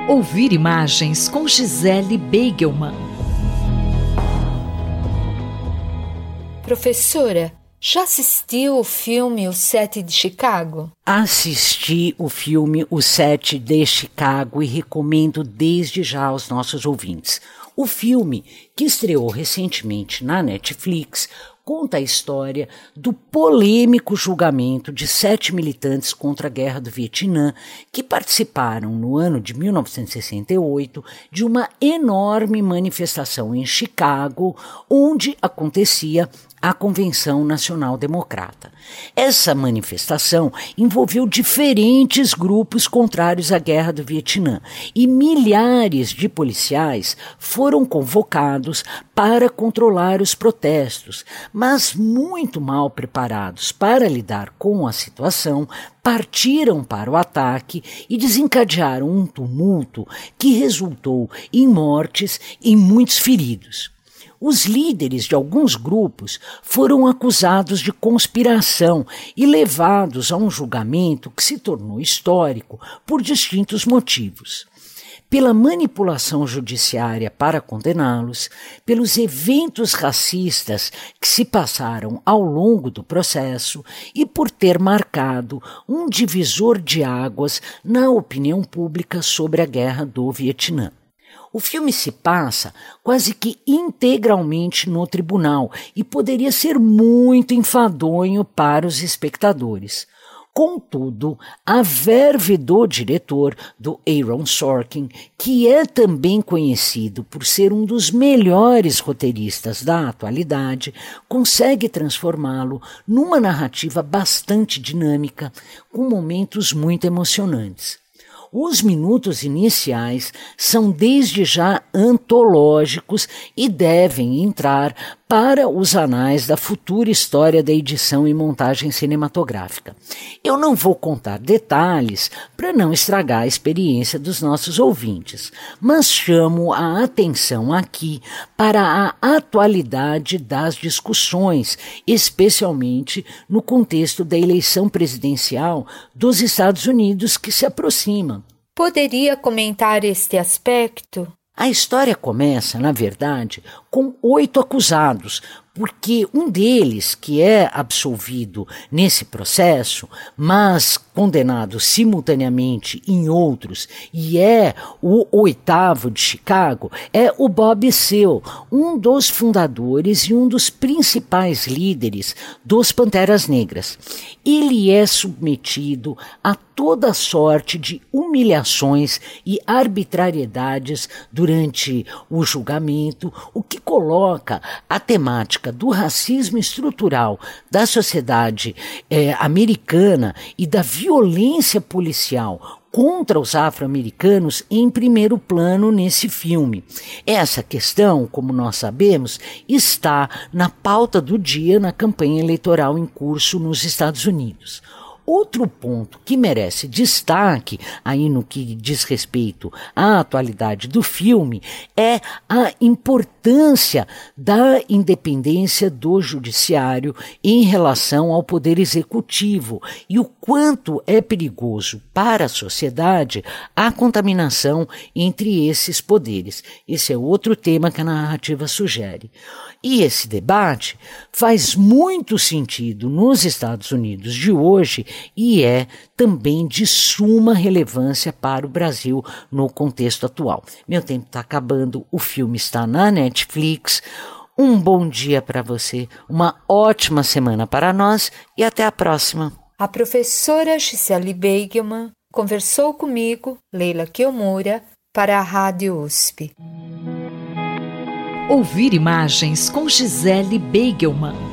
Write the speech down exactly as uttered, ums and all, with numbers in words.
Ouvir imagens com Gisele Beigelman. Professora, já assistiu o filme O Sete de Chicago? Assisti o filme O Sete de Chicago e recomendo desde já aos nossos ouvintes. O filme, que estreou recentemente na Netflix, conta a história do polêmico julgamento de sete militantes contra a Guerra do Vietnã que participaram no ano de mil novecentos e sessenta e oito de uma enorme manifestação em Chicago, onde acontecia a Convenção Nacional Democrata. Essa manifestação envolveu diferentes grupos contrários à Guerra do Vietnã e milhares de policiais foram convocados para controlar os protestos, mas muito mal preparados para lidar com a situação, partiram para o ataque e desencadearam um tumulto que resultou em mortes e muitos feridos. Os líderes de alguns grupos foram acusados de conspiração e levados a um julgamento que se tornou histórico por distintos motivos. Pela manipulação judiciária para condená-los, pelos eventos racistas que se passaram ao longo do processo e por ter marcado um divisor de águas na opinião pública sobre a Guerra do Vietnã. O filme se passa quase que integralmente no tribunal e poderia ser muito enfadonho para os espectadores. Contudo, a verve do diretor, do Aaron Sorkin, que é também conhecido por ser um dos melhores roteiristas da atualidade, consegue transformá-lo numa narrativa bastante dinâmica, com momentos muito emocionantes. Os minutos iniciais são desde já antológicos e devem entrar para os anais da futura história da edição e montagem cinematográfica. Eu não vou contar detalhes para não estragar a experiência dos nossos ouvintes, mas chamo a atenção aqui para a atualidade das discussões, especialmente no contexto da eleição presidencial dos Estados Unidos que se aproxima. Poderia comentar este aspecto? A história começa, na verdade, com oito acusados, porque um deles, que é absolvido nesse processo, mas condenado simultaneamente em outros, e é o oitavo de Chicago, é o Bob Seale, um dos fundadores e um dos principais líderes dos Panteras Negras. Ele é submetido a toda sorte de humilhações e arbitrariedades durante o julgamento, o que coloca a temática do racismo estrutural da sociedade eh, americana e da violência policial contra os afro-americanos em primeiro plano nesse filme. Essa questão, como nós sabemos, está na pauta do dia na campanha eleitoral em curso nos Estados Unidos. Outro ponto que merece destaque, aí no que diz respeito à atualidade do filme, é a importância da independência do judiciário em relação ao poder executivo e o quanto é perigoso para a sociedade a contaminação entre esses poderes. Esse é outro tema que a narrativa sugere. E esse debate faz muito sentido nos Estados Unidos de hoje e é também de suma relevância para o Brasil no contexto atual. Meu tempo está acabando, o filme está na Netflix. Um bom dia para você, uma ótima semana para nós e até a próxima. A professora Gisele Beigelman conversou comigo, Leila Kiyomura, para a Rádio U S P. Ouvir imagens com Gisele Beigelman.